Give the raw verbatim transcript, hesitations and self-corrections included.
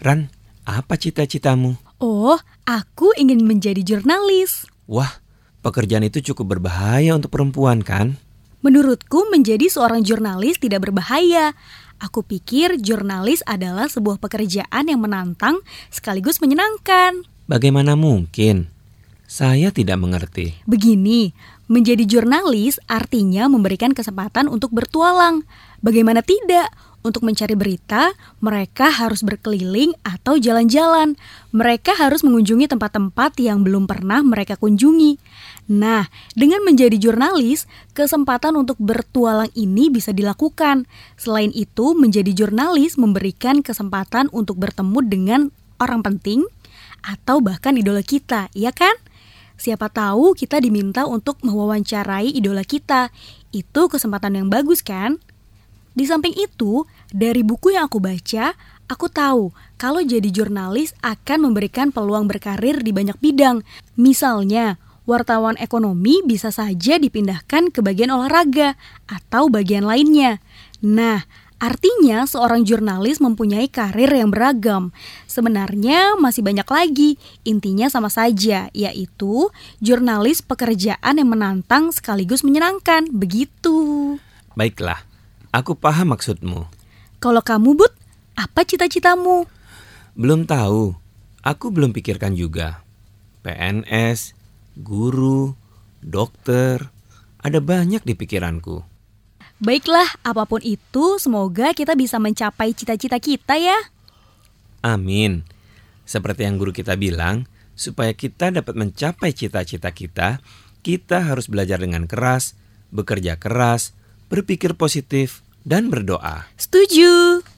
Ran, apa cita-citamu? Oh, aku ingin menjadi jurnalis. Wah, pekerjaan itu cukup berbahaya untuk perempuan kan? Menurutku menjadi seorang jurnalis tidak berbahaya. Aku pikir jurnalis adalah sebuah pekerjaan yang menantang sekaligus menyenangkan. Bagaimana mungkin? Saya tidak mengerti. Begini, menjadi jurnalis artinya memberikan kesempatan untuk bertualang. Bagaimana tidak? Untuk mencari berita, mereka harus berkeliling atau jalan-jalan. Mereka harus mengunjungi tempat-tempat yang belum pernah mereka kunjungi. Nah, dengan menjadi jurnalis, kesempatan untuk bertualang ini bisa dilakukan. Selain itu, menjadi jurnalis memberikan kesempatan untuk bertemu dengan orang penting atau bahkan idola kita, iya kan? Siapa tahu kita diminta untuk mewawancarai idola kita. Itu kesempatan yang bagus kan? Di samping itu, dari buku yang aku baca, aku tahu kalau jadi jurnalis akan memberikan peluang berkarir di banyak bidang. Misalnya, wartawan ekonomi bisa saja dipindahkan ke bagian olahraga atau bagian lainnya. Nah, artinya seorang jurnalis mempunyai karir yang beragam. Sebenarnya masih banyak lagi, intinya sama saja, yaitu jurnalis pekerjaan yang menantang sekaligus menyenangkan, begitu. Baiklah, aku paham maksudmu. Kalau kamu, Bud, apa cita-citamu? Belum tahu, aku belum pikirkan juga. P N S, guru, dokter, ada banyak di pikiranku. Baiklah, apapun itu, semoga kita bisa mencapai cita-cita kita ya. Amin. Seperti yang guru kita bilang, supaya kita dapat mencapai cita-cita kita, kita harus belajar dengan keras, bekerja keras, berpikir positif, dan berdoa. Setuju.